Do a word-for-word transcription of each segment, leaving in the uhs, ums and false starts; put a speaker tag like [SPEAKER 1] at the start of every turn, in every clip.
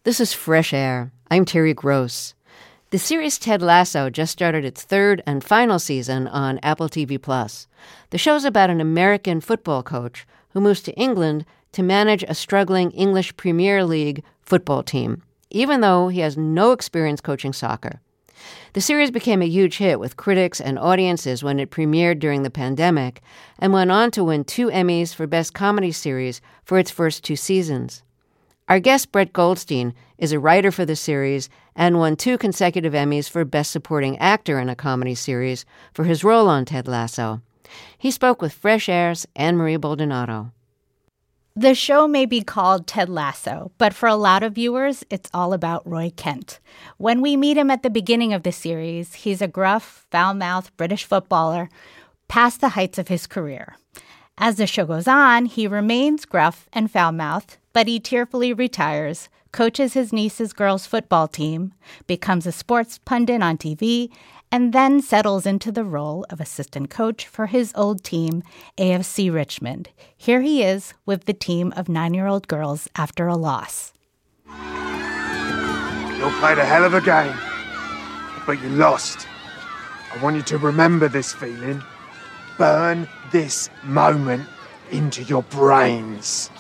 [SPEAKER 1] This is Fresh Air. I'm Terry Gross. The series Ted Lasso just started its third and final season on Apple T V Plus. The show's about an American football coach who moves to England to manage a struggling English Premier League football team, even though he has no experience coaching soccer. The series became a huge hit with critics and audiences when it premiered during the pandemic and went on to win two Emmys for Best Comedy Series for its first two seasons. Our guest, Brett Goldstein, is a writer for the series and won two consecutive Emmys for Best Supporting Actor in a Comedy Series for his role on Ted Lasso. He spoke with Fresh Air's Anne-Marie Baldonado.
[SPEAKER 2] The show may be called Ted Lasso, but for a lot of viewers, it's all about Roy Kent. When we meet him at the beginning of the series, he's a gruff, foul-mouthed British footballer past the heights of his career. As the show goes on, he remains gruff and foul-mouthed, but he tearfully retires, coaches his niece's girls' football team, becomes a sports pundit on T V, and then settles into the role of assistant coach for his old team, A F C Richmond. Here he is with the team of nine-year-old girls after a loss.
[SPEAKER 3] You played a hell of a game, but you lost. I want you to remember this feeling. Burn this moment into your brains.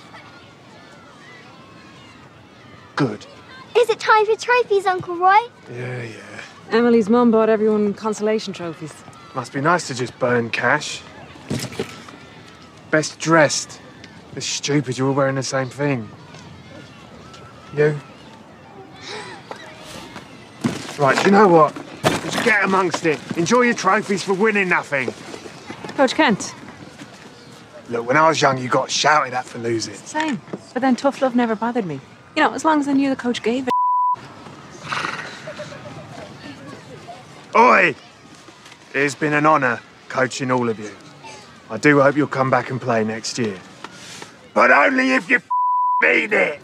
[SPEAKER 3] Good.
[SPEAKER 4] Is it time for trophies, Uncle Roy?
[SPEAKER 3] Yeah, yeah.
[SPEAKER 5] Emily's mum bought everyone consolation trophies.
[SPEAKER 3] Must be nice to just burn cash. Best dressed. It's stupid, you're all wearing the same thing. You? Right, you know what? Just get amongst it. Enjoy your trophies for winning nothing.
[SPEAKER 5] Coach Kent.
[SPEAKER 3] Look, when I was young, you got shouted at for losing.
[SPEAKER 5] Same. But then tough love never bothered me. You know, as long as I knew the coach gave it.
[SPEAKER 3] Oi! It's been an honour coaching all of you. I do hope you'll come back and play next year. But only if you mean it!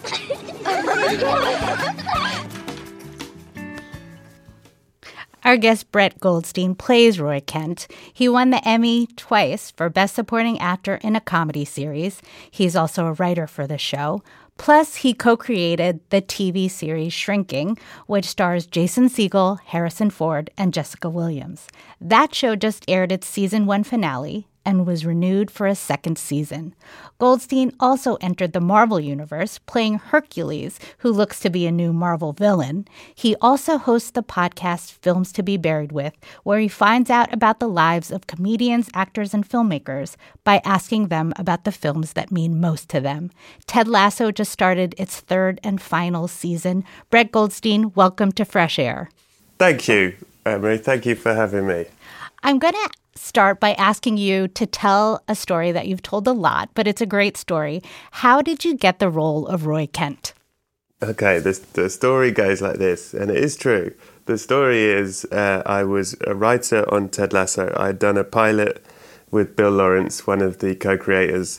[SPEAKER 2] Our guest Brett Goldstein plays Roy Kent. He won the Emmy twice for Best Supporting Actor in a Comedy Series. He's also a writer for the show. Plus, he co-created the T V series Shrinking, which stars Jason Segel, Harrison Ford, and Jessica Williams. That show just aired its season one finale and was renewed for a second season. Goldstein also entered the Marvel Universe, playing Hercules, who looks to be a new Marvel villain. He also hosts the podcast Films to be Buried With, where he finds out about the lives of comedians, actors, and filmmakers by asking them about the films that mean most to them. Ted Lasso just started its third and final season. Brett Goldstein, welcome to Fresh Air.
[SPEAKER 6] Thank you, Emery. Thank you for having me.
[SPEAKER 2] I'm going to start by asking you to tell a story that you've told a lot, but it's a great story. How did you get the role of Roy Kent?
[SPEAKER 6] Okay, the, the story goes like this, and it is true. The story is uh, I was a writer on Ted Lasso. I had done a pilot with Bill Lawrence, one of the co-creators,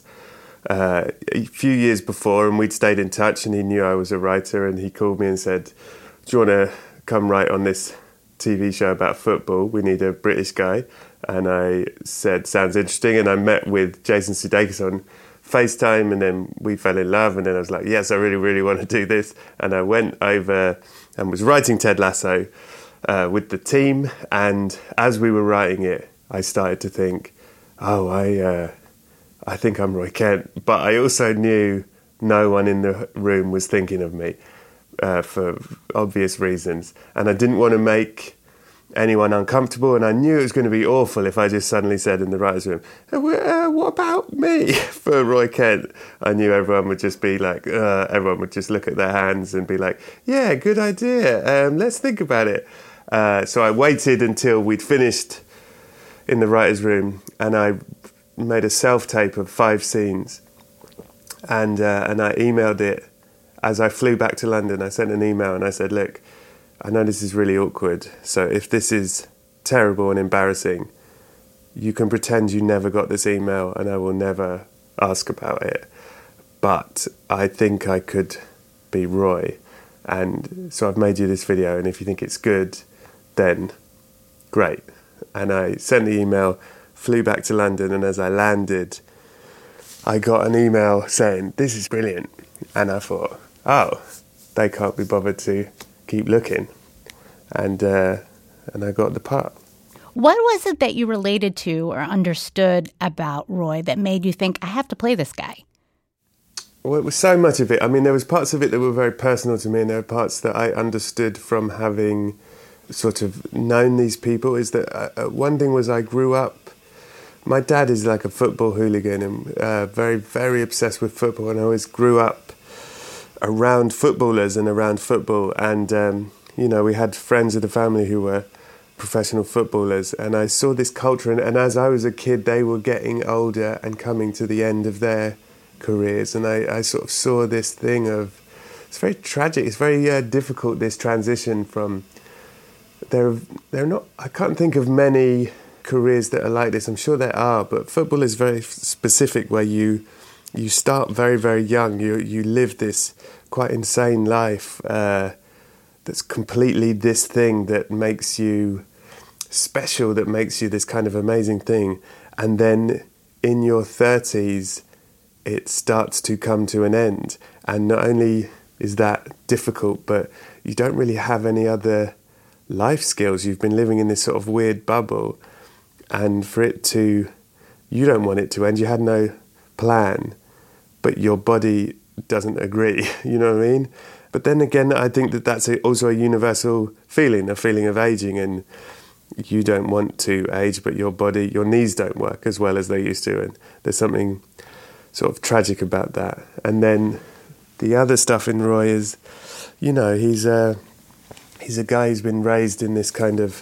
[SPEAKER 6] uh, a few years before, and we'd stayed in touch, and he knew I was a writer, and he called me and said, do you want to come write on this T V show about football? We need a British guy. And I said, sounds interesting. And I met with Jason Sudeikis on FaceTime, and then we fell in love. And then I was like, yes, I really, really want to do this. And I went over and was writing Ted Lasso uh, with the team. And as we were writing it, I started to think, oh, I, uh, I think I'm Roy Kent. But I also knew no one in the room was thinking of me uh, for obvious reasons. And I didn't want to make anyone uncomfortable, and I knew it was going to be awful if I just suddenly said in the writer's room, uh, what about me for Roy Kent? I knew everyone would just be like, uh, everyone would just look at their hands and be like, yeah, good idea, um, let's think about it. Uh, so I waited until we'd finished in the writer's room, and I made a self-tape of five scenes, and uh, and I emailed it as I flew back to London. I sent an email and I said, look, I know this is really awkward, so if this is terrible and embarrassing, you can pretend you never got this email and I will never ask about it. But I think I could be Roy. And so I've made you this video, and if you think it's good, then great. And I sent the email, flew back to London, and as I landed, I got an email saying, this is brilliant. And I thought, oh, they can't be bothered to keep looking. And uh, and I got the part.
[SPEAKER 2] What was it that you related to or understood about Roy that made you think, I have to play this guy?
[SPEAKER 6] Well, it was so much of it. I mean, there was parts of it that were very personal to me, and there were parts that I understood from having sort of known these people. Is that uh, one thing was I grew up, my dad is like a football hooligan and uh, very, very obsessed with football, and I always grew up around footballers and around football. And, um, you know, we had friends of the family who were professional footballers, and I saw this culture, and, and as I was a kid, they were getting older and coming to the end of their careers, and I, I sort of saw this thing of, it's very tragic, it's very uh, difficult, this transition from, there, there not, I can't think of many careers that are like this. I'm sure there are, but football is very specific, where you you start very, very young, you you live this quite insane life, uh, that's completely this thing that makes you special, that makes you this kind of amazing thing. And then in your thirties, it starts to come to an end. And not only is that difficult, but you don't really have any other life skills. You've been living in this sort of weird bubble. And for it to, you don't want it to end. You had no plan, but your body doesn't agree. You know what I mean? But then again, I think that that's a, also a universal feeling, a feeling of aging, and you don't want to age, but your body, your knees don't work as well as they used to, and there's something sort of tragic about that. And then the other stuff in Roy is, you know, he's a, he's a guy who's been raised in this kind of,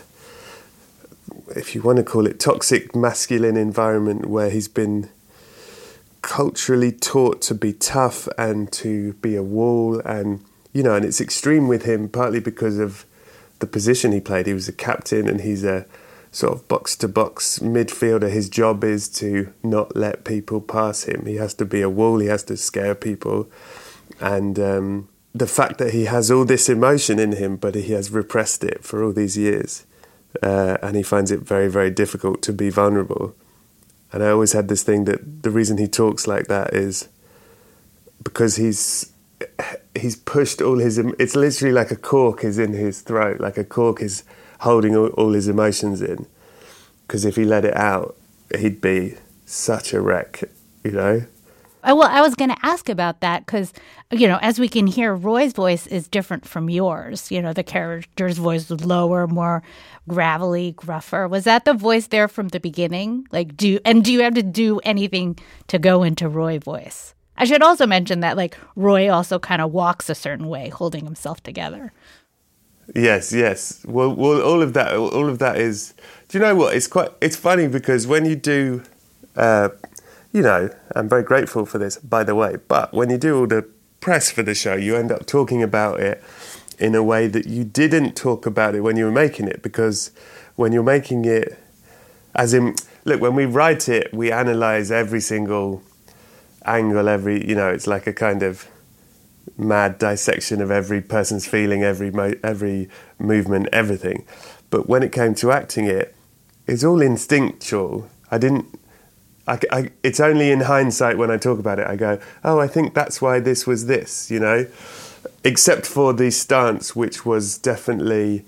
[SPEAKER 6] if you want to call it, toxic masculine environment, where he's been culturally taught to be tough and to be a wall, and you know, and it's extreme with him, partly because of the position he played. He was a captain, and he's a sort of box-to-box midfielder. His job is to not let people pass him. He has to be a wall, he has to scare people. And um, the fact that he has all this emotion in him, but he has repressed it for all these years, uh, and he finds it very, very difficult to be vulnerable. And I always had this thing that the reason he talks like that is because he's he's pushed all his, it's literally like a cork is in his throat, like a cork is holding all, all his emotions in, because if he let it out, he'd be such a wreck, you know?
[SPEAKER 2] Well, I was going to ask about that because, you know, as we can hear, Roy's voice is different from yours. You know, the character's voice was lower, more gravelly, gruffer. Was that the voice there from the beginning? Like, do and do you have to do anything to go into Roy voice? I should also mention that, like, Roy also kind of walks a certain way, holding himself together.
[SPEAKER 6] Yes, yes. Well, well, all of that, all of that is. Do you know what? It's quite. It's funny because when you do, uh, you know, I'm very grateful for this, by the way. But when you do all the press for the show, you end up talking about it in a way that you didn't talk about it when you were making it, because when you're making it, as in, look, when we write it, we analyse every single angle, every, you know, it's like a kind of mad dissection of every person's feeling, every mo- every movement, everything. But when it came to acting it, it's all instinctual. I didn't, I, I, it's only in hindsight when I talk about it, I go, oh, I think that's why this was this, you know? Except for the stance, which was definitely,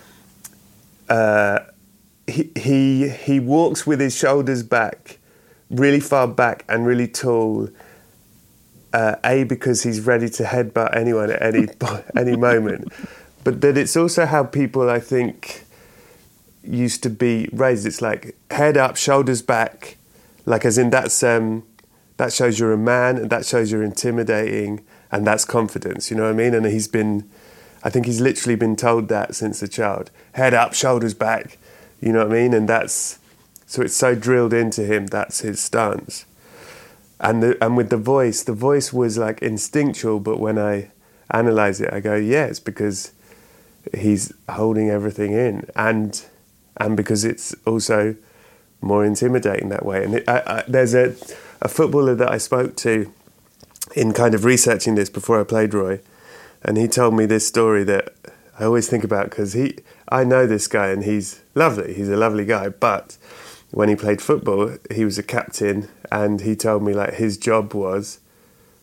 [SPEAKER 6] uh, he, he, he walks with his shoulders back, really far back and really tall, uh, A, because he's ready to headbutt anyone at any any moment, but that it's also how people, I think, used to be raised. It's like head up, shoulders back, like as in that's um, that shows you're a man, and that shows you're intimidating, and that's confidence, you know what I mean? And he's been, I think he's literally been told that since a child. Head up, shoulders back, you know what I mean? And that's, so it's so drilled into him, that's his stance. And the, and with the voice, the voice was like instinctual, but when I analyse it, I go, yeah, it's because he's holding everything in, and and because it's also more intimidating that way. And it, I, I, there's a, a footballer that I spoke to in kind of researching this before I played Roy, and he told me this story that I always think about, because he, I know this guy and he's lovely, he's a lovely guy, but when he played football, he was a captain, and he told me like his job was,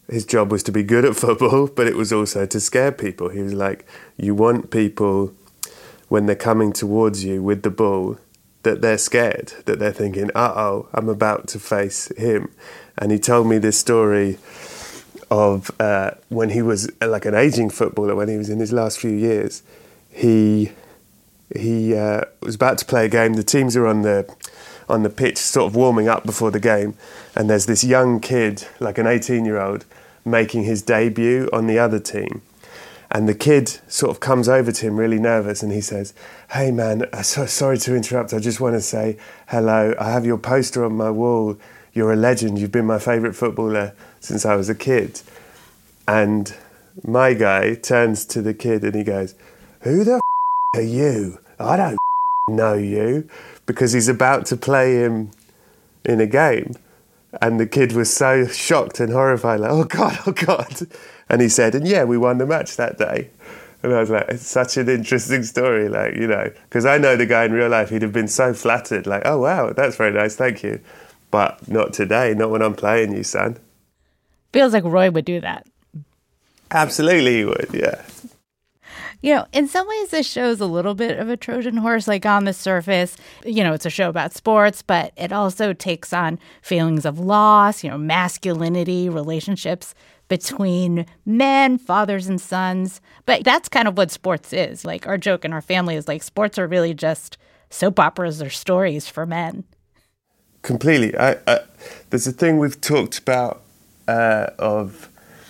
[SPEAKER 6] his job was to be good at football, but it was also to scare people. He was like, you want people, when they're coming towards you with the ball, that they're scared, that they're thinking, uh-oh, I'm about to face him. And he told me this story of uh, when he was uh, like an aging footballer, when he was in his last few years, he he uh, was about to play a game. The teams are on the on the pitch, sort of warming up before the game, and there's this young kid, like an eighteen-year-old, making his debut on the other team. And the kid sort of comes over to him really nervous, and he says, hey man, so sorry to interrupt, I just want to say hello, I have your poster on my wall, you're a legend, you've been my favourite footballer since I was a kid. And my guy turns to the kid and he goes, who the f*** are you? I don't f*** know you. Because he's about to play him in a game. And the kid was so shocked and horrified, like, oh God, oh God. And he said, and yeah, we won the match that day. And I was like, it's such an interesting story, like, you know, because I know the guy in real life, he'd have been so flattered, like, oh wow, that's very nice, thank you. But not today, not when I'm playing you, son.
[SPEAKER 2] Feels like Roy would do that.
[SPEAKER 6] Absolutely he would, yeah.
[SPEAKER 2] You know, in some ways, this show's a little bit of a Trojan horse, like on the surface. You know, it's a show about sports, but it also takes on feelings of loss, you know, masculinity, relationships between men, fathers and sons. But that's kind of what sports is. Like, our joke in our family is like, sports are really just soap operas or stories for men.
[SPEAKER 6] Completely. I, I, there's a thing we've talked about uh, of...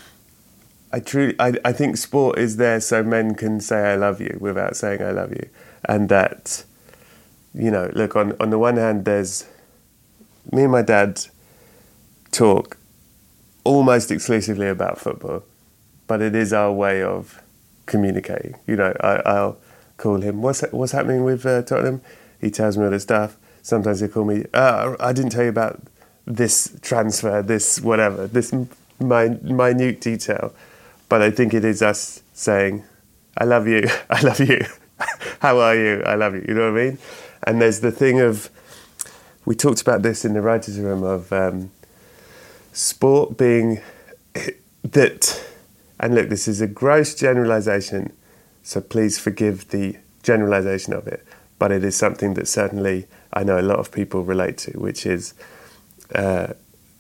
[SPEAKER 6] I truly, I, I think sport is there so men can say I love you without saying I love you. And that, you know, look, on, on the one hand, there's... Me and my dad talk almost exclusively about football, but it is our way of communicating. You know, I, I'll call him, what's what's happening with uh, Tottenham? He tells me all the stuff. Sometimes he'll call me, uh, I didn't tell you about this transfer, this whatever, this min- minute detail. But I think it is us saying, I love you, I love you, how are you, I love you, you know what I mean? And there's the thing of, we talked about this in the writer's room, of um, sport being that, and look, this is a gross generalisation, so please forgive the generalisation of it, but it is something that certainly I know a lot of people relate to, which is uh,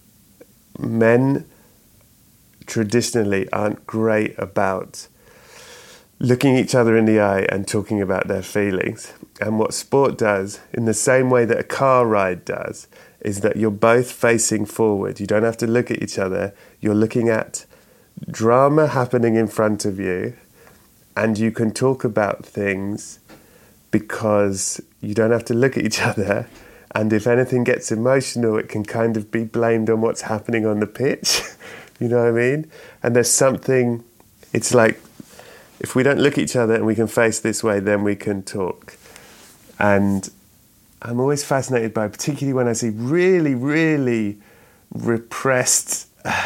[SPEAKER 6] men traditionally aren't great about looking each other in the eye and talking about their feelings. And what sport does, in the same way that a car ride does, is that you're both facing forward. You don't have to look at each other. You're looking at drama happening in front of you, and you can talk about things because you don't have to look at each other. And if anything gets emotional, it can kind of be blamed on what's happening on the pitch. You know what I mean? And there's something, it's like, if we don't look at each other and we can face this way, then we can talk. And I'm always fascinated by, particularly when I see really, really repressed,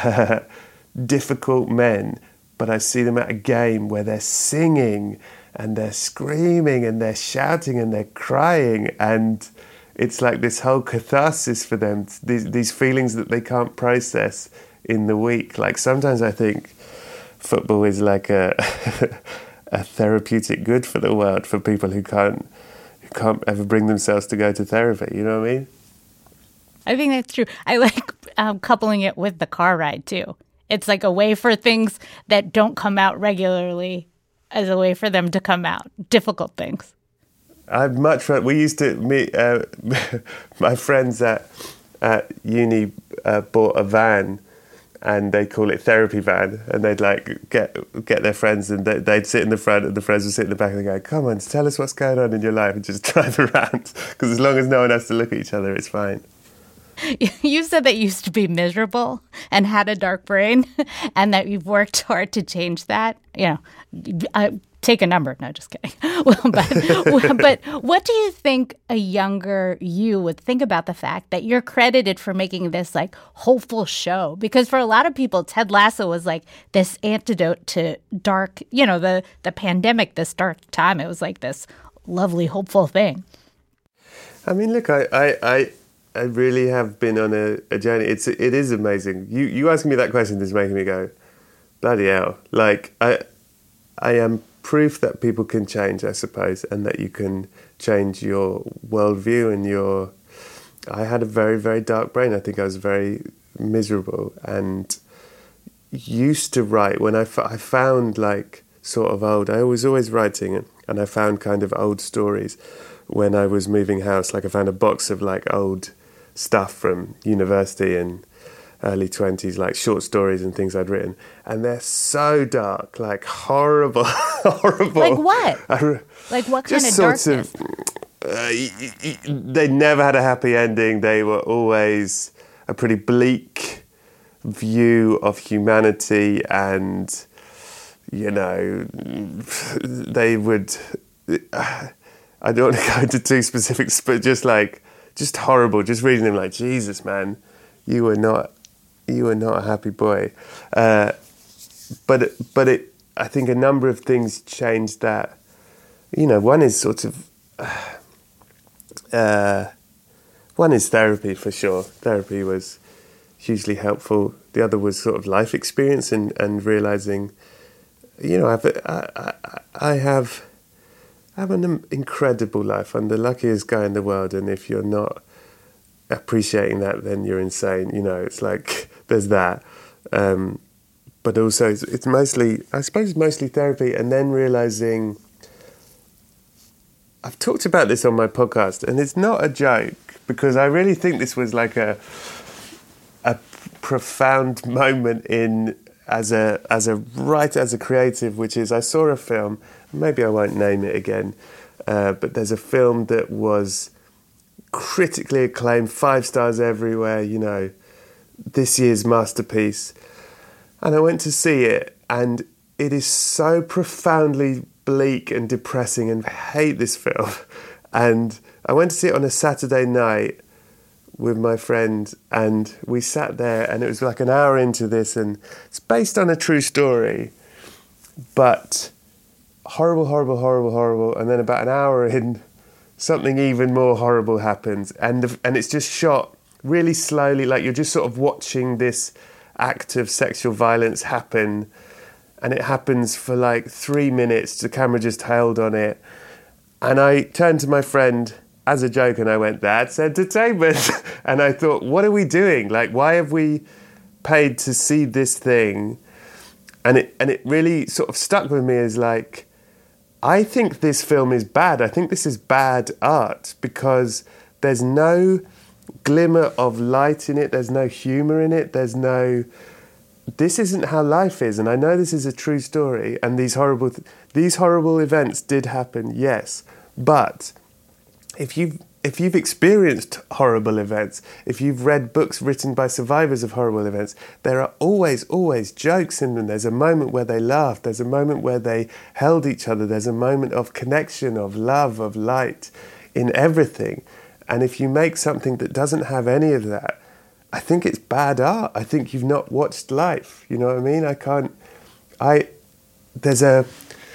[SPEAKER 6] difficult men, but I see them at a game where they're singing and they're screaming and they're shouting and they're crying, and it's like this whole catharsis for them, these, these feelings that they can't process in the week. Like, sometimes I think football is like a a therapeutic good for the world, for people who can't who can't ever bring themselves to go to therapy. You know what I mean?
[SPEAKER 2] I think that's true. I like um, coupling it with the car ride too. It's like a way for things that don't come out regularly as a way for them to come out. Difficult things.
[SPEAKER 6] I'd much rather, we used to meet, uh, my friends at, at uni uh, bought a van, and they call it therapy van, and they'd like get get their friends, and they, they'd sit in the front and the friends would sit in the back, and they go, come on, tell us what's going on in your life, and just drive around, because as long as no one has to look at each other, it's fine.
[SPEAKER 2] You said that you used to be miserable and had a dark brain, and that you've worked hard to change that. You know, I, take a number. No, just kidding. Well, but, but what do you think a younger you would think about the fact that you're credited for making this like hopeful show? Because for a lot of people, Ted Lasso was like this antidote to dark, you know, the, the pandemic, this dark time. It was like this lovely, hopeful thing.
[SPEAKER 6] I mean, look, I, I, I I really have been on a, a journey. It's it is amazing. You you asking me that question is making me go, bloody hell! Like I I am proof that people can change, I suppose, and that you can change your worldview and your. I had a very very dark brain. I think I was very miserable and used to write when I, f- I found like sort of old. I was always writing, and I found kind of old stories when I was moving house. Like I found a box of like old stuff from university and early twenties, like short stories and things I'd written, and they're so dark, like horrible, horrible.
[SPEAKER 2] Like what?
[SPEAKER 6] I,
[SPEAKER 2] like what kind
[SPEAKER 6] just
[SPEAKER 2] of
[SPEAKER 6] sorts
[SPEAKER 2] darkness?
[SPEAKER 6] Of, uh, y- y- they never had a happy ending. They were always a pretty bleak view of humanity, and you know, they would. Uh, I don't want to go into too specifics, but just like. Just horrible. Just reading them like, Jesus, man, you were not, you were not a happy boy. Uh, but but it, I think a number of things changed that. You know, one is sort of, uh, one is therapy for sure. Therapy was hugely helpful. The other was sort of life experience and, and realizing, you know, I've, I, I, I have. I have an incredible life. I'm the luckiest guy in the world, and if you're not appreciating that, then you're insane. You know, it's like there's that. Um, but also, it's, it's mostly, I suppose, it's mostly therapy, and then realizing. I've talked about this on my podcast, and it's not a joke because I really think this was like a a profound moment in as a as a writer, as a creative, which is I saw a film. Maybe I won't name it again, uh, but there's a film that was critically acclaimed, five stars everywhere, you know, this year's masterpiece. And I went to see it, and it is so profoundly bleak and depressing, and I hate this film. And I went to see it on a Saturday night with my friend, and we sat there, and it was like an hour into this, and it's based on a true story, but... horrible, horrible, horrible, horrible, and then about an hour in, something even more horrible happens, and the, and it's just shot really slowly, like you're just sort of watching this act of sexual violence happen, and it happens for like three minutes. The camera just held on it, and I turned to my friend as a joke, and I went, "That's entertainment," and I thought, "What are we doing? Like, why have we paid to see this thing?" And it and it really sort of stuck with me as like. I think this film is bad. I think this is bad art because there's no glimmer of light in it. There's no humour in it. There's no... This isn't how life is. And I know this is a true story. And these horrible, th- these horrible events did happen, yes. But if you've, if you've experienced horrible events, if you've read books written by survivors of horrible events, there are always, always jokes in them. There's a moment where they laughed. There's a moment where they held each other. There's a moment of connection, of love, of light in everything. And if you make something that doesn't have any of that, I think it's bad art. I think you've not watched life. You know what I mean? I can't... I... There's a...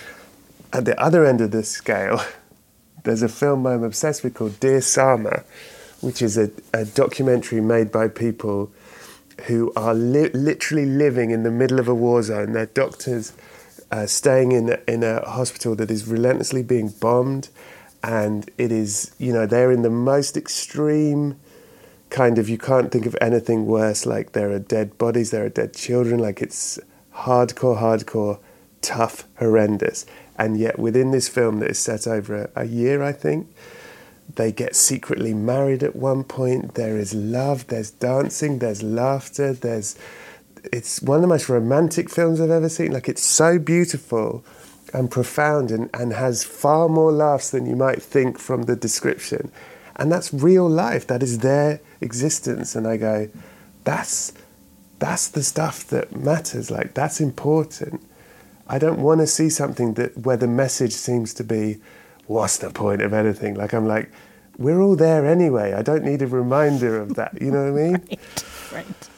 [SPEAKER 6] At the other end of the scale... There's a film I'm obsessed with called Dear Sama, which is a, a documentary made by people who are li- literally living in the middle of a war zone. They're doctors uh, staying in, in a hospital that is relentlessly being bombed, and it is, you know, they're in the most extreme kind of, you can't think of anything worse, like there are dead bodies, there are dead children, like it's hardcore, hardcore, tough, horrendous. And yet within this film that is set over a, a year, I think, they get secretly married at one point. There is love, there's dancing, there's laughter, there's... It's one of the most romantic films I've ever seen. Like, it's so beautiful and profound and, and has far more laughs than you might think from the description. And that's real life. That is their existence. And I go, that's that's the stuff that matters. Like, that's important. I don't want to see something that where the message seems to be, what's the point of anything? Like, I'm like, we're all there anyway. I don't need a reminder of that. You know what I mean?
[SPEAKER 2] Right, right.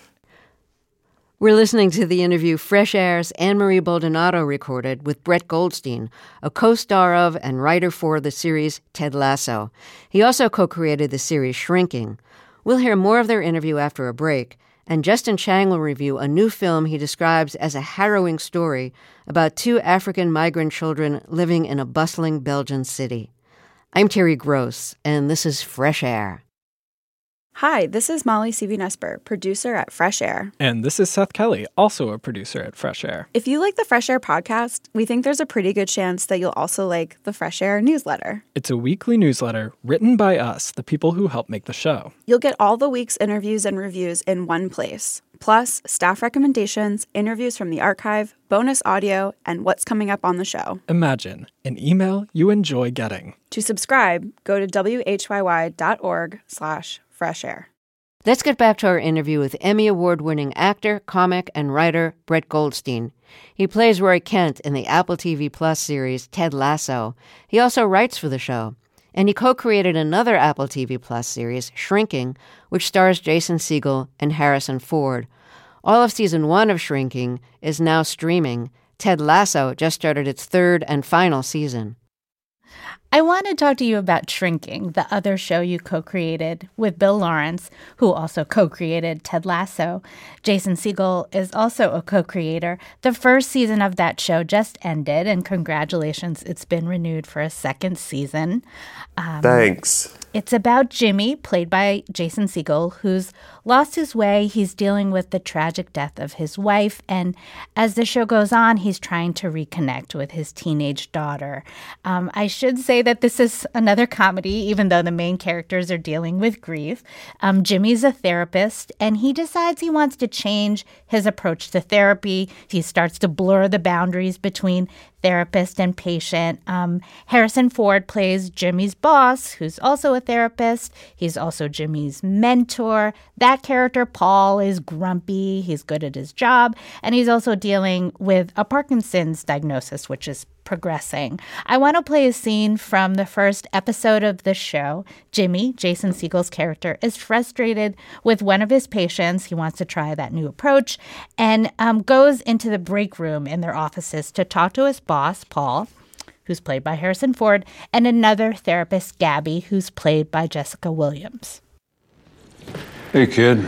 [SPEAKER 1] We're listening to the interview Fresh Air's Anne-Marie Baldonado recorded with Brett Goldstein, a co-star of and writer for the series Ted Lasso. He also co-created the series Shrinking. We'll hear more of their interview after a break, and Justin Chang will review a new film he describes as a harrowing story about two African migrant children living in a bustling Belgian city. I'm Terry Gross, and this is Fresh Air.
[SPEAKER 7] Hi, this is Molly Seavy-Nesper, producer at Fresh Air.
[SPEAKER 8] And this is Seth Kelly, also a producer at Fresh Air.
[SPEAKER 7] If you like the Fresh Air podcast, we think there's a pretty good chance that you'll also like the Fresh Air newsletter.
[SPEAKER 8] It's a weekly newsletter written by us, the people who help make the show.
[SPEAKER 7] You'll get all the week's interviews and reviews in one place, plus staff recommendations, interviews from the archive, bonus audio, and what's coming up on the show.
[SPEAKER 8] Imagine an email you enjoy getting.
[SPEAKER 7] To subscribe, go to w h y y dot org slash fresh air.
[SPEAKER 1] Let's get back to our interview with Emmy Award-winning actor, comic, and writer Brett Goldstein. He plays Roy Kent in the Apple T V Plus series Ted Lasso. He also writes for the show. And he co-created another Apple T V Plus series, Shrinking, which stars Jason Segel and Harrison Ford. All of season one of Shrinking is now streaming. Ted Lasso just started its third and final season.
[SPEAKER 2] I want to talk to you about Shrinking, the other show you co-created with Bill Lawrence, who also co-created Ted Lasso. Jason Segel is also a co-creator. The first season of that show just ended, and congratulations, it's been renewed for a second season. Um,
[SPEAKER 6] Thanks.
[SPEAKER 2] It's about Jimmy, played by Jason Segel, who's lost his way. He's dealing with the tragic death of his wife, and as the show goes on, he's trying to reconnect with his teenage daughter. Um, I should say that this is another comedy, even though the main characters are dealing with grief. Um, Jimmy's a therapist, and he decides he wants to change his approach to therapy. He starts to blur the boundaries between therapist and patient. Um, Harrison Ford plays Jimmy's boss, who's also a therapist. He's also Jimmy's mentor. That character, Paul, is grumpy. He's good at his job. And he's also dealing with a Parkinson's diagnosis, which is progressing. I want to play a scene from the first episode of the show. Jimmy, Jason Segel's character, is frustrated with one of his patients. He wants to try that new approach and um, goes into the break room in their offices to talk to his boss, Paul, who's played by Harrison Ford, and another therapist, Gabby, who's played by Jessica Williams.
[SPEAKER 9] Hey, kid.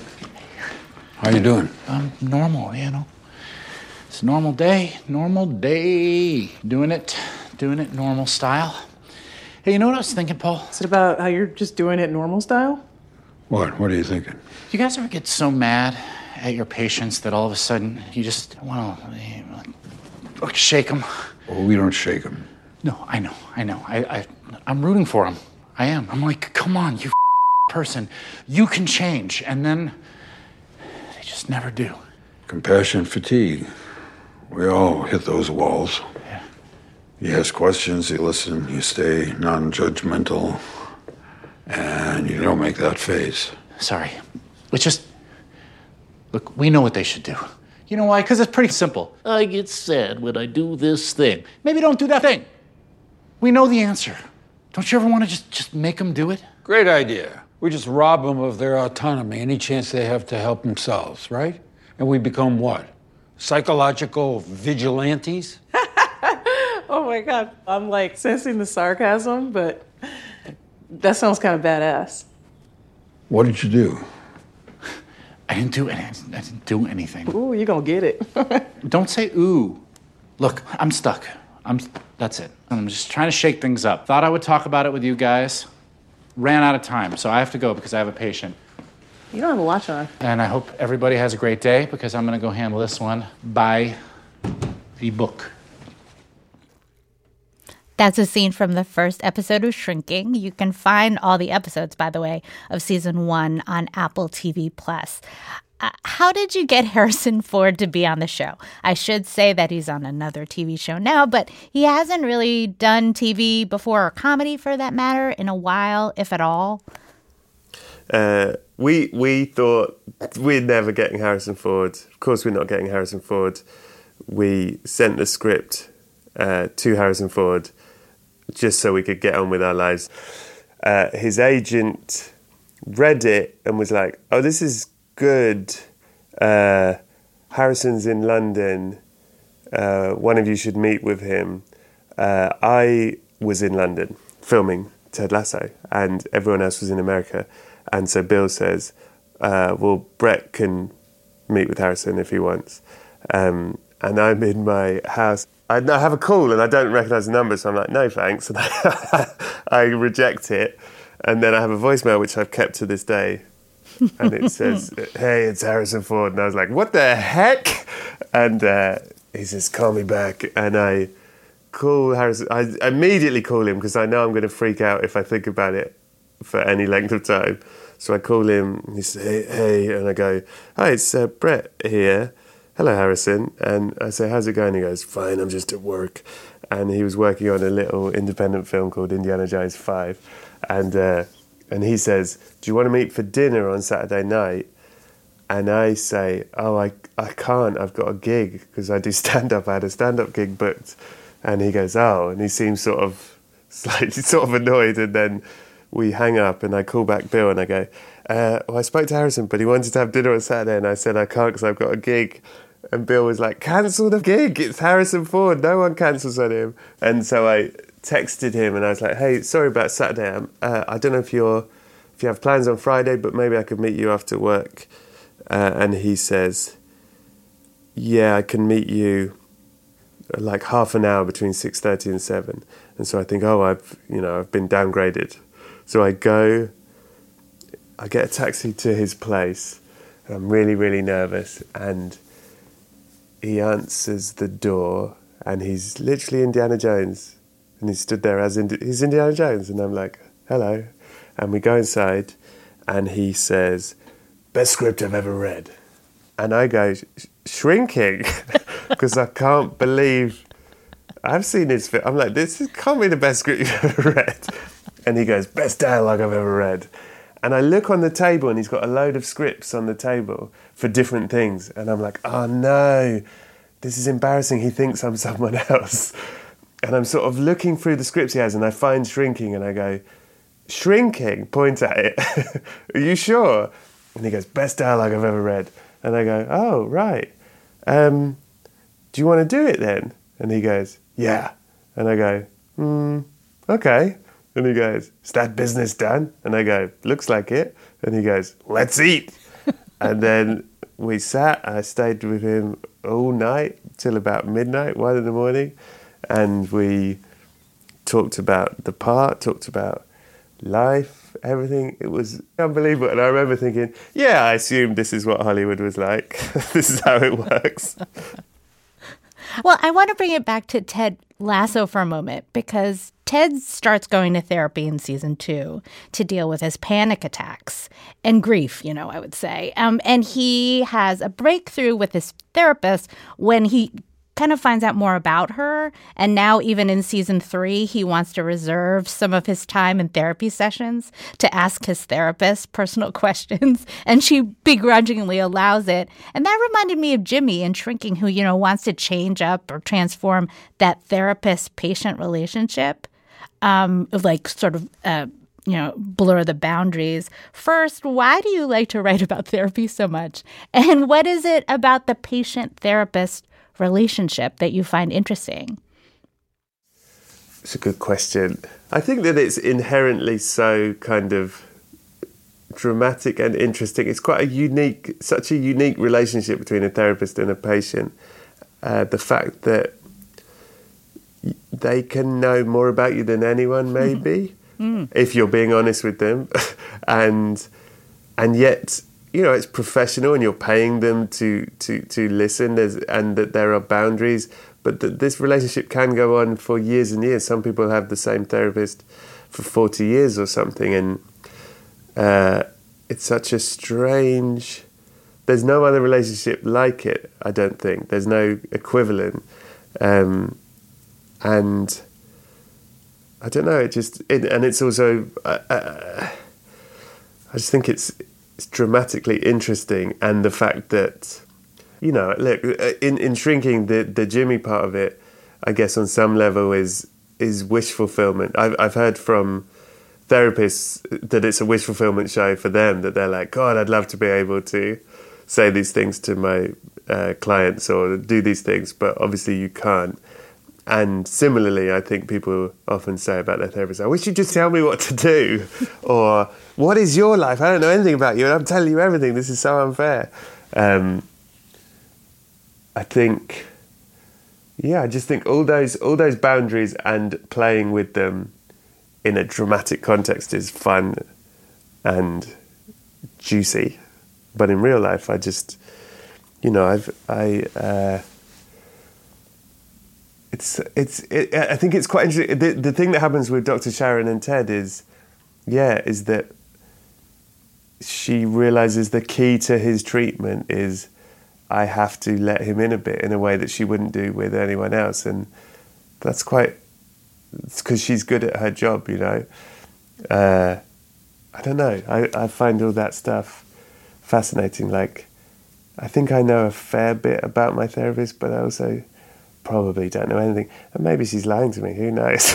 [SPEAKER 9] How you doing?
[SPEAKER 10] I'm normal, you know. It's a normal day, normal day. Doing it, doing it normal style. Hey, you know what I was thinking, Paul?
[SPEAKER 5] Is it about how you're just doing it normal style?
[SPEAKER 9] What? What are you thinking?
[SPEAKER 10] You guys ever get so mad at your patients that all of a sudden you just want to shake them?
[SPEAKER 9] Oh, we don't shake them.
[SPEAKER 10] No, I know, I know. I, I, I'm rooting for them. I am. I'm like, come on, you person. You can change. And then they just never do.
[SPEAKER 9] Compassion fatigue. We all hit those walls.
[SPEAKER 10] Yeah.
[SPEAKER 9] You ask questions, you listen, you stay non-judgmental, and you don't make that face.
[SPEAKER 10] Sorry. It's just, look, we know what they should do. You know why? Because it's pretty simple. I get sad when I do this thing. Maybe don't do that thing. We know the answer. Don't you ever want to just, just make them do it?
[SPEAKER 9] Great idea. We just rob them of their autonomy, any chance they have to help themselves, right? And we become what? Psychological vigilantes?
[SPEAKER 5] Oh my God. I'm like sensing the sarcasm, but that sounds kind of badass.
[SPEAKER 9] What did you do?
[SPEAKER 10] I didn't do anything. I didn't do anything.
[SPEAKER 5] Ooh, you're gonna get it.
[SPEAKER 10] Don't say ooh. Look, I'm stuck. I'm. That's it. I'm just trying to shake things up. Thought I would talk about it with you guys. Ran out of time, so I have to go because I have a patient.
[SPEAKER 5] You don't have a watch on.
[SPEAKER 10] And I hope everybody has a great day because I'm going to go handle this one by the book.
[SPEAKER 2] That's a scene from the first episode of Shrinking. You can find all the episodes, by the way, of season one on Apple T V Plus. Uh, how did you get Harrison Ford to be on the show? I should say that he's on another T V show now, but he hasn't really done T V before, or comedy for that matter, in a while, if at all.
[SPEAKER 6] Uh, we we thought we're never getting Harrison Ford. Of course, we're not getting Harrison Ford. We sent the script uh, to Harrison Ford just so we could get on with our lives. Uh, his agent read it and was like, "Oh, this is good. Uh, Harrison's in London. Uh, one of you should meet with him." Uh, I was in London filming Ted Lasso, and everyone else was in America. And so Bill says, uh, well, Brett can meet with Harrison if he wants. Um, and I'm in my house. I, I have a call and I don't recognise the number, so I'm like, no thanks. And I, I reject it. And then I have a voicemail, which I've kept to this day. And it says, hey, it's Harrison Ford. And I was like, what the heck? And uh, he says, call me back. And I call Harrison. I immediately call him because I know I'm going to freak out if I think about it for any length of time. So I call him. And he says, hey, hey. And I go, hi, it's uh, Brett here. Hello, Harrison. And I say, how's it going? He goes, fine, I'm just at work. And he was working on a little independent film called Indiana Jones five. And uh, and he says, do you want to meet for dinner on Saturday night? And I say, oh, I, I can't. I've got a gig because I do stand-up. I had a stand-up gig booked. And he goes, oh. And he seems sort of slightly sort of annoyed. And then we hang up and I call back Bill and I go, uh, well, I spoke to Harrison, but he wanted to have dinner on Saturday. And I said, I can't because I've got a gig. And Bill was like, cancel the gig. It's Harrison Ford. No one cancels on him. And so I texted him and I was like, hey, sorry about Saturday. Um, uh, I don't know if you're, if you have plans on Friday, but maybe I could meet you after work. Uh, and he says, yeah, I can meet you like half an hour between six thirty and seven. And so I think, oh, I've, you know, I've been downgraded. So I go, I get a taxi to his place and I'm really, really nervous. And he answers the door and he's literally Indiana Jones. And he stood there as Indi- he's Indiana Jones. And I'm like, hello. And we go inside and he says, best script I've ever read. And I go, Shrinking, because I can't believe I've seen his film. I'm like, this can't be the best script you've ever read. And he goes, best dialogue I've ever read. And I look on the table and he's got a load of scripts on the table for different things. And I'm like, oh no, this is embarrassing. He thinks I'm someone else. And I'm sort of looking through the scripts he has and I find Shrinking and I go, Shrinking? Point at it. Are you sure? And he goes, best dialogue I've ever read. And I go, oh, right. Um, do you want to do it then? And he goes, yeah. And I go, hmm, okay. And he goes, is that business done? And I go, looks like it. And he goes, let's eat. And then we sat, I stayed with him all night till about midnight, one in the morning. And we talked about the part, talked about life, everything. It was unbelievable. And I remember thinking, yeah, I assumed this is what Hollywood was like. This is how it works.
[SPEAKER 2] Well, I want to bring it back to Ted Lasso for a moment because Ted starts going to therapy in season two to deal with his panic attacks and grief, you know, I would say. Um, and he has a breakthrough with his therapist when he kind of finds out more about her. And now even in season three, he wants to reserve some of his time in therapy sessions to ask his therapist personal questions. And she begrudgingly allows it. And that reminded me of Jimmy in Shrinking, who, you know, wants to change up or transform that therapist-patient relationship, um, like sort of, uh, you know, blur the boundaries. First, why do you like to write about therapy so much? And what is it about the patient-therapist relationship that you find interesting?
[SPEAKER 6] It's a good question. I think that it's inherently so kind of dramatic and interesting. It's quite a unique, such a unique relationship between a therapist and a patient. Uh, the fact that they can know more about you than anyone, maybe, mm. if you're being honest with them, and and yet, you know, it's professional and you're paying them to to to listen. There's, and that there are boundaries, but that this relationship can go on for years and years. Some people have the same therapist for forty years or something, and uh, it's such a strange. There's no other relationship like it. I don't think there's no equivalent, um, and I don't know. It just it, and it's also uh, uh, I just think it's. It's dramatically interesting, and the fact that, you know, look, in, in Shrinking, the, the Jimmy part of it, I guess on some level is is wish fulfillment. I've I've heard from therapists that it's a wish fulfillment show for them, that they're like, God, I'd love to be able to say these things to my uh, clients or do these things, but obviously you can't. And similarly, I think people often say about their therapist, I wish you'd just tell me what to do. Or, what is your life? I don't know anything about you, and I'm telling you everything. This is so unfair. Um, I think, yeah, I just think all those all those boundaries and playing with them in a dramatic context is fun and juicy. But in real life, I just, you know, I've I. Uh, It's it's. It, I think it's quite interesting. The, the thing that happens with Doctor Sharon and Ted is, yeah, is that she realizes the key to his treatment is I have to let him in a bit in a way that she wouldn't do with anyone else, and that's quite. It's because she's good at her job, you know. Uh, I don't know. I, I find all that stuff fascinating. Like, I think I know a fair bit about my therapist, but I also probably don't know anything. And maybe she's lying to me, who knows?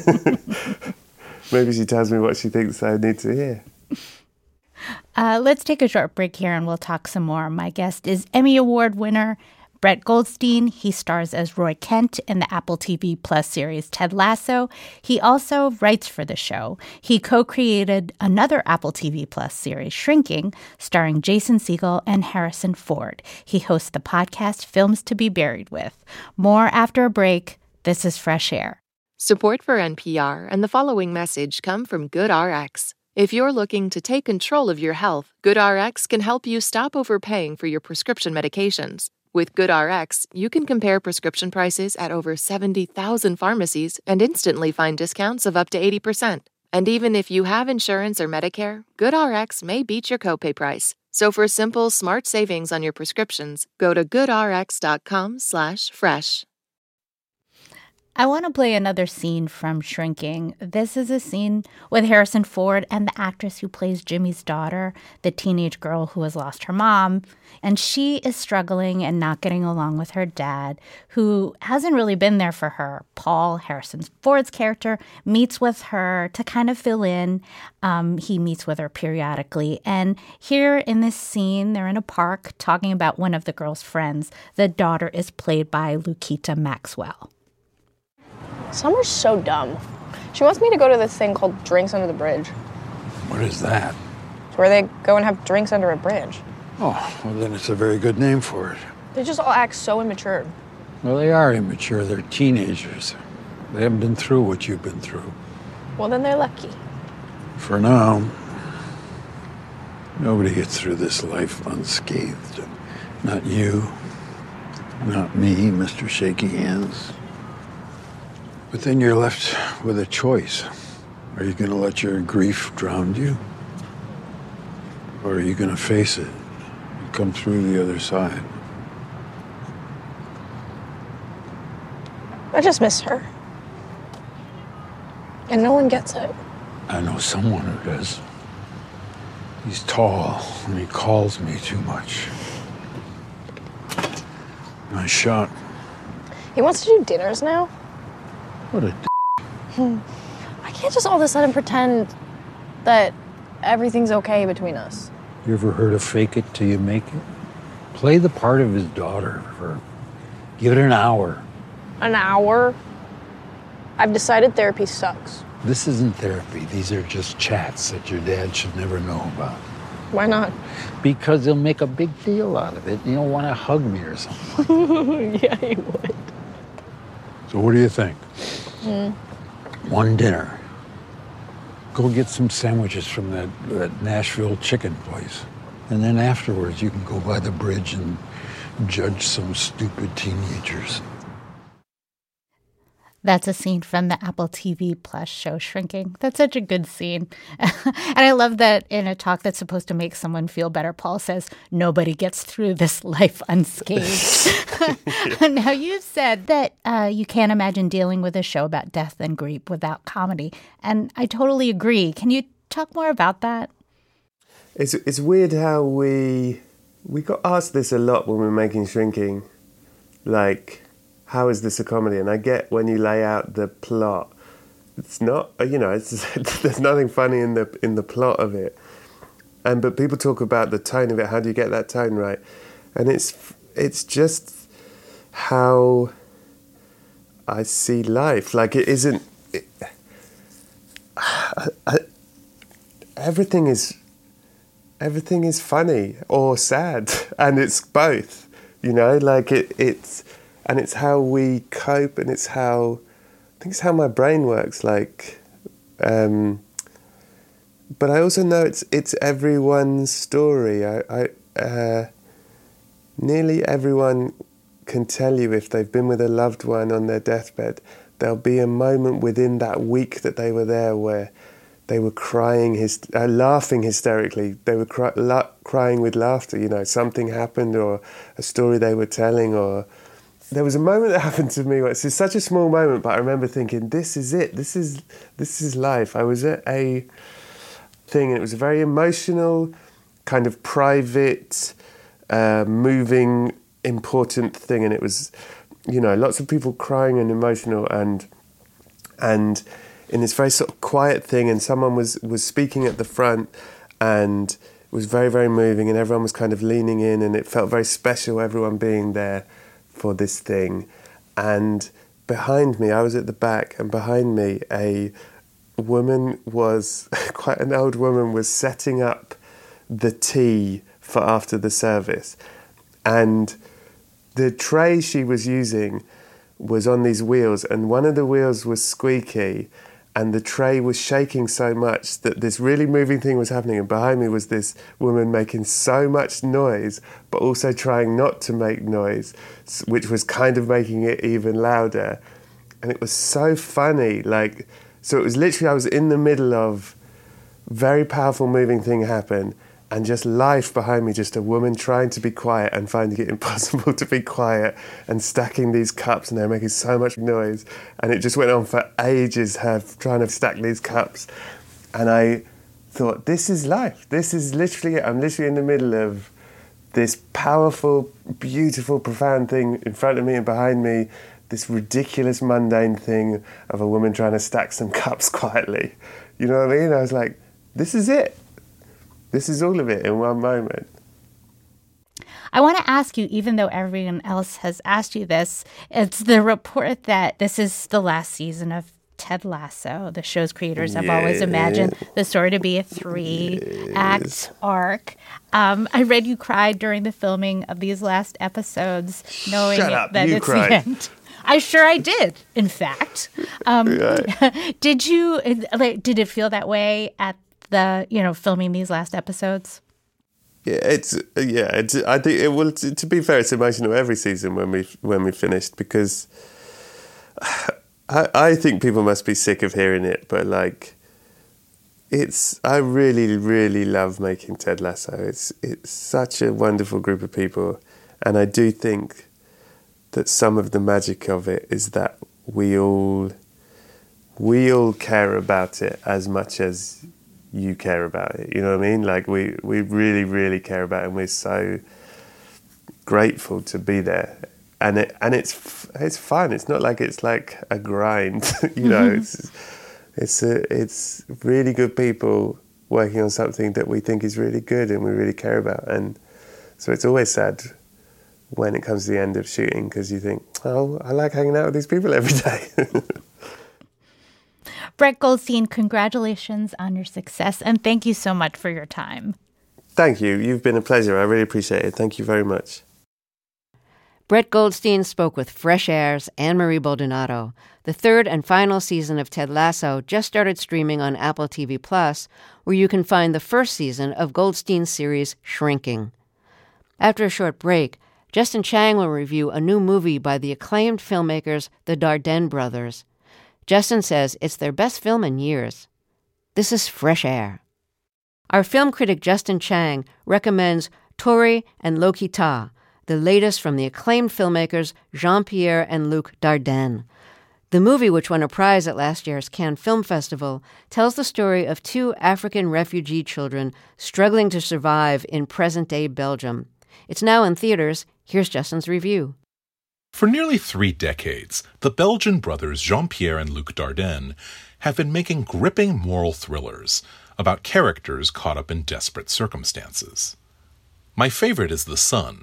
[SPEAKER 6] Maybe she tells me what she thinks I need to hear.
[SPEAKER 2] Uh, let's take a short break here and we'll talk some more. My guest is Emmy Award winner Brett Goldstein. He stars as Roy Kent in the Apple T V Plus series Ted Lasso. He also writes for the show. He co-created another Apple T V Plus series, Shrinking, starring Jason Segel and Harrison Ford. He hosts the podcast Films to be Buried With. More after a break. This is Fresh Air.
[SPEAKER 11] Support for N P R and the following message come from GoodRx. If you're looking to take control of your health, GoodRx can help you stop overpaying for your prescription medications. With GoodRx, you can compare prescription prices at over seventy thousand pharmacies and instantly find discounts of up to eighty percent. And even if you have insurance or Medicare, GoodRx may beat your copay price. So for simple, smart savings on your prescriptions, go to goodrx.com slash fresh.
[SPEAKER 2] I want to play another scene from Shrinking. This is a scene with Harrison Ford and the actress who plays Jimmy's daughter, the teenage girl who has lost her mom. And she is struggling and not getting along with her dad, who hasn't really been there for her. Paul, Harrison Ford's character, meets with her to kind of fill in. Um, he meets with her periodically. And here in this scene, they're in a park talking about one of the girl's friends. The daughter is played by Lukita Maxwell.
[SPEAKER 12] Summer's so dumb. She wants me to go to this thing called Drinks Under the Bridge.
[SPEAKER 9] What is that?
[SPEAKER 12] It's where they go and have drinks under a bridge.
[SPEAKER 9] Oh, well, then it's a very good name for it.
[SPEAKER 12] They just all act so immature.
[SPEAKER 9] Well, they are immature. They're teenagers. They haven't been through what you've been through.
[SPEAKER 12] Well, then they're lucky.
[SPEAKER 9] For now, nobody gets through this life unscathed. Not you, not me, Mister Shaky Hands. But then you're left with a choice. Are you going to let your grief drown you? Or are you going to face it and come through the other side?
[SPEAKER 12] I just miss her. And no one gets it.
[SPEAKER 9] I know someone who does. He's tall and he calls me too much. Nice shot.
[SPEAKER 12] He wants to do dinners now?
[SPEAKER 9] What a
[SPEAKER 12] Hmm. I can't just all of a sudden pretend that everything's okay between us.
[SPEAKER 9] You ever heard of fake it till you make it? Play the part of his daughter for, give it an hour.
[SPEAKER 12] An hour? I've decided therapy sucks.
[SPEAKER 9] This isn't therapy. These are just chats that your dad should never know about.
[SPEAKER 12] Why not?
[SPEAKER 9] Because he'll make a big deal out of it and he'll want to hug me or something.
[SPEAKER 12] Yeah, he would.
[SPEAKER 9] So what do you think?
[SPEAKER 12] Mm.
[SPEAKER 9] One dinner. Go get some sandwiches from that, that Nashville chicken place. And then afterwards, you can go by the bridge and judge some stupid teenagers.
[SPEAKER 2] That's a scene from the Apple T V Plus show Shrinking. That's such a good scene. And I love that in a talk that's supposed to make someone feel better, Paul says, nobody gets through this life unscathed. Now, you've said that uh, you can't imagine dealing with a show about death and grief without comedy. And I totally agree. Can you talk more about that?
[SPEAKER 6] It's it's weird how we we got asked this a lot when we were making Shrinking. Like, how is this a comedy? And I get when you lay out the plot, it's not, you know, it's just, there's nothing funny in the in the plot of it. And but people talk about the tone of it. How do you get that tone right? And it's it's just how I see life. Like, it isn't... It, I, I, everything is... Everything is funny or sad, and it's both, you know, like it, it's, and it's how we cope, and it's how, I think it's how my brain works, like, um, but I also know it's it's everyone's story. I, I uh, nearly everyone can tell you if they've been with a loved one on their deathbed, there'll be a moment within that week that they were there where they were crying, his, uh, laughing hysterically. They were cry, la- crying with laughter. You know, something happened, or a story they were telling, or there was a moment that happened to me. Where it's such a small moment, but I remember thinking, "This is it. This is this is life." I was at a thing, and it was a very emotional, kind of private, uh, moving, important thing, and it was, you know, lots of people crying and emotional, and and. in this very sort of quiet thing, and someone was, was speaking at the front, and it was very, very moving, and everyone was kind of leaning in, and it felt very special, everyone being there for this thing. And behind me, I was at the back, and behind me, a woman was, quite an old woman, was setting up the tea for after the service. And the tray she was using was on these wheels, and one of the wheels was squeaky, and the tray was shaking so much that this really moving thing was happening, and behind me was this woman making so much noise, but also trying not to make noise, which was kind of making it even louder. And it was so funny, like, so it was literally, I was in the middle of very powerful moving thing happen, and just life behind me, just a woman trying to be quiet and finding it impossible to be quiet, and stacking these cups, and they're making so much noise. And it just went on for ages, her trying to stack these cups. And I thought, this is life. This is literally it. I'm literally in the middle of this powerful, beautiful, profound thing in front of me and behind me, this ridiculous, mundane thing of a woman trying to stack some cups quietly. You know what I mean? I was like, this is it. This is all of it in one moment.
[SPEAKER 2] I want to ask you, even though everyone else has asked you this, it's the report that this is the last season of Ted Lasso. The show's creators have yeah. always imagined the story to be a three-act yes. arc. Um, I read you cried during the filming of these last episodes, knowing
[SPEAKER 6] Shut up,
[SPEAKER 2] that
[SPEAKER 6] you
[SPEAKER 2] it's
[SPEAKER 6] cried.
[SPEAKER 2] the end. I sure I did, in fact. Um, right. Did you? Did it feel that way at the, you know, filming these last episodes?
[SPEAKER 6] Yeah, it's yeah. It's, I think it will. To, to be fair, it's emotional every season when we when we finished, because I I think people must be sick of hearing it, but like, it's I really really love making Ted Lasso. It's it's such a wonderful group of people, and I do think that some of the magic of it is that we all we all care about it as much as you care about it, you know what I mean? Like, we, we really, really care about it, and we're so grateful to be there. And it and it's it's fun. It's not like it's like a grind, you know. Mm-hmm. It's it's a, it's really good people working on something that we think is really good and we really care about. And so it's always sad when it comes to the end of shooting, because you think, oh, I like hanging out with these people every day.
[SPEAKER 2] Brett Goldstein, congratulations on your success, and thank you so much for your time.
[SPEAKER 6] Thank you. You've been a pleasure. I really appreciate it. Thank you very much.
[SPEAKER 1] Brett Goldstein spoke with Fresh Air's Anne-Marie Baldonado. The third and final season of Ted Lasso just started streaming on Apple T V Plus, where you can find the first season of Goldstein's series Shrinking. After a short break, Justin Chang will review a new movie by the acclaimed filmmakers the Dardenne brothers. Justin says it's their best film in years. This is Fresh Air. Our film critic Justin Chang recommends Tori and Lokita, the latest from the acclaimed filmmakers Jean-Pierre and Luc Dardenne. The movie, which won a prize at last year's Cannes Film Festival, tells the story of two African refugee children struggling to survive in present-day Belgium. It's now in theaters. Here's Justin's review.
[SPEAKER 13] For nearly three decades, the Belgian brothers Jean-Pierre and Luc Dardenne have been making gripping moral thrillers about characters caught up in desperate circumstances. My favorite is The Son,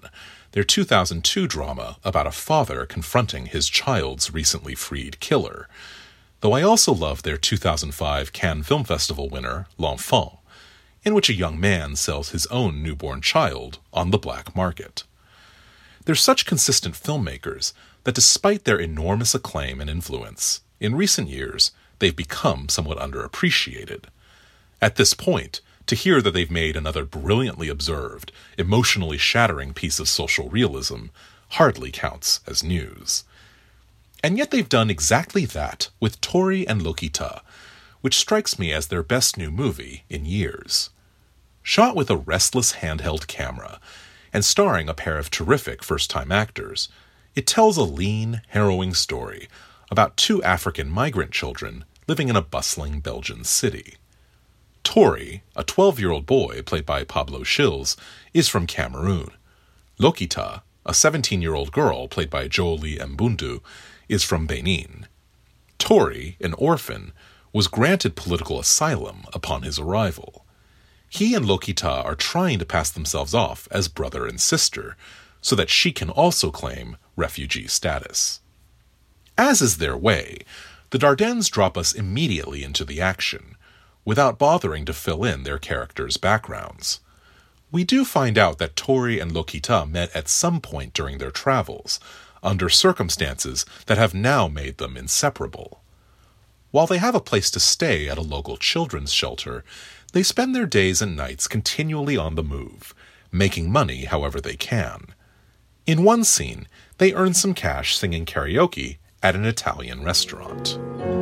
[SPEAKER 13] their two thousand two drama about a father confronting his child's recently freed killer. Though I also love their two thousand five Cannes Film Festival winner, L'Enfant, in which a young man sells his own newborn child on the black market. They're such consistent filmmakers that despite their enormous acclaim and influence, in recent years, they've become somewhat underappreciated. At this point, to hear that they've made another brilliantly observed, emotionally shattering piece of social realism hardly counts as news. And yet they've done exactly that with Tori and Lokita, which strikes me as their best new movie in years. Shot with a restless handheld camera, and starring a pair of terrific first-time actors, it tells a lean, harrowing story about two African migrant children living in a bustling Belgian city. Tori, a twelve-year-old boy played by Pablo Schills, is from Cameroon. Lokita, a seventeen-year-old girl played by Jolie Mbundu, is from Benin. Tori, an orphan, was granted political asylum upon his arrival. He and Lokita are trying to pass themselves off as brother and sister so that she can also claim refugee status. As is their way, the Dardennes drop us immediately into the action, without bothering to fill in their characters' backgrounds. We do find out that Tori and Lokita met at some point during their travels, under circumstances that have now made them inseparable. While they have a place to stay at a local children's shelter, they spend their days and nights continually on the move, making money however they can. In one scene, they earn some cash singing karaoke at an Italian restaurant.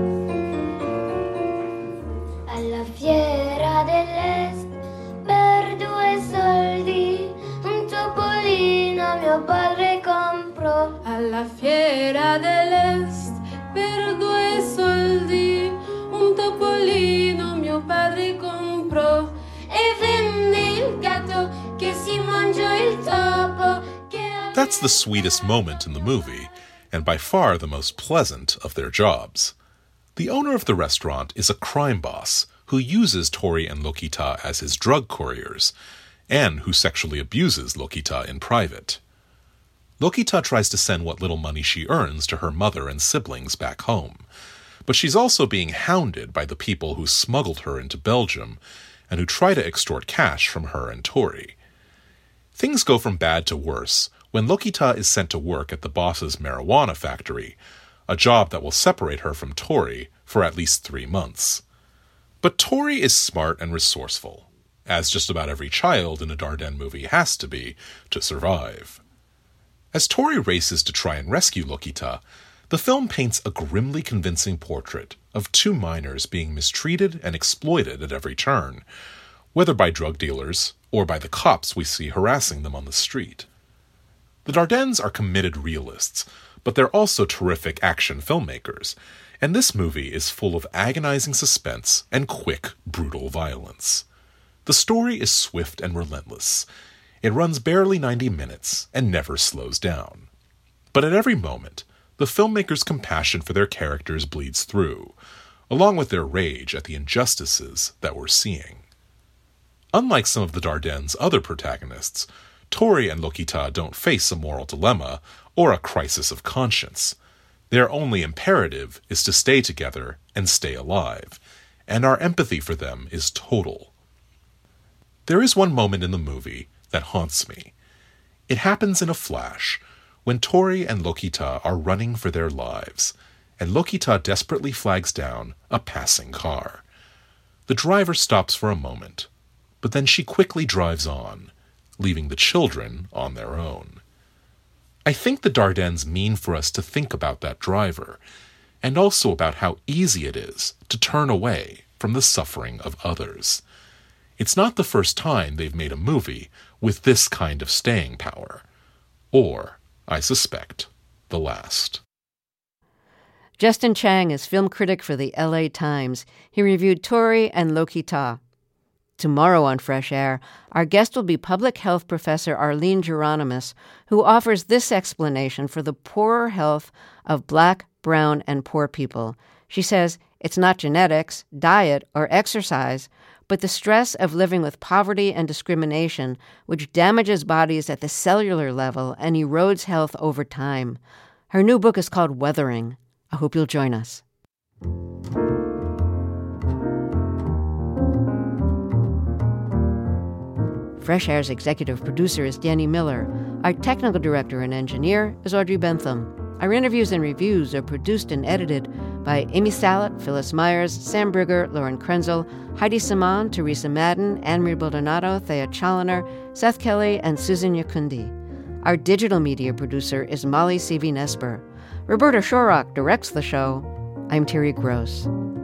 [SPEAKER 4] Alla fiera dell'est, per due soldi, un topolino mio padre comprò.
[SPEAKER 14] Alla fiera dell'est, per due soldi, un topolino mio padre comprò.
[SPEAKER 4] E venne il gatto che si mangiò il topo.
[SPEAKER 13] That's the sweetest moment in the movie, and by far the most pleasant of their jobs. The owner of the restaurant is a crime boss who uses Tori and Lokita as his drug couriers, and who sexually abuses Lokita in private. Lokita tries to send what little money she earns to her mother and siblings back home, but she's also being hounded by the people who smuggled her into Belgium and who try to extort cash from her and Tori. Things go from bad to worse when Lokita is sent to work at the boss's marijuana factory, a job that will separate her from Tori for at least three months. But Tori is smart and resourceful, as just about every child in a Dardenne movie has to be to survive. As Tori races to try and rescue Lokita, the film paints a grimly convincing portrait of two minors being mistreated and exploited at every turn, whether by drug dealers or by the cops we see harassing them on the street. The Dardennes are committed realists, but they're also terrific action filmmakers, and this movie is full of agonizing suspense and quick, brutal violence. The story is swift and relentless. It runs barely ninety minutes and never slows down. But at every moment, the filmmakers' compassion for their characters bleeds through, along with their rage at the injustices that we're seeing. Unlike some of the Dardennes' other protagonists, Tori and Lokita don't face a moral dilemma or a crisis of conscience. Their only imperative is to stay together and stay alive, and our empathy for them is total. There is one moment in the movie that haunts me. It happens in a flash, when Tori and Lokita are running for their lives, and Lokita desperately flags down a passing car. The driver stops for a moment, but then she quickly drives on, leaving the children on their own. I think the Dardennes mean for us to think about that driver, and also about how easy it is to turn away from the suffering of others. It's not the first time they've made a movie with this kind of staying power, or, I suspect, the last.
[SPEAKER 1] Justin Chang is film critic for the L A Times. He reviewed Tori and Lokita. Tomorrow on Fresh Air, our guest will be public health professor Arlene Geronimus, who offers this explanation for the poorer health of Black, brown, and poor people. She says it's not genetics, diet, or exercise, but the stress of living with poverty and discrimination, which damages bodies at the cellular level and erodes health over time. Her new book is called Weathering. I hope you'll join us. Fresh Air's executive producer is Danny Miller. Our technical director and engineer is Audrey Bentham. Our interviews and reviews are produced and edited by Amy Salet, Phyllis Myers, Sam Brigger, Lauren Krenzel, Heidi Saman, Teresa Madden, Anne-Marie Baldonado, Thea Chaloner, Seth Kelly, and Susan Yakundi. Our digital media producer is Molly C V Nesper. Roberta Shorrock directs the show. I'm Terry Gross.